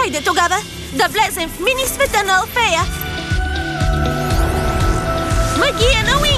Хайде тогава да влезем в мини света на Алфея! Магия на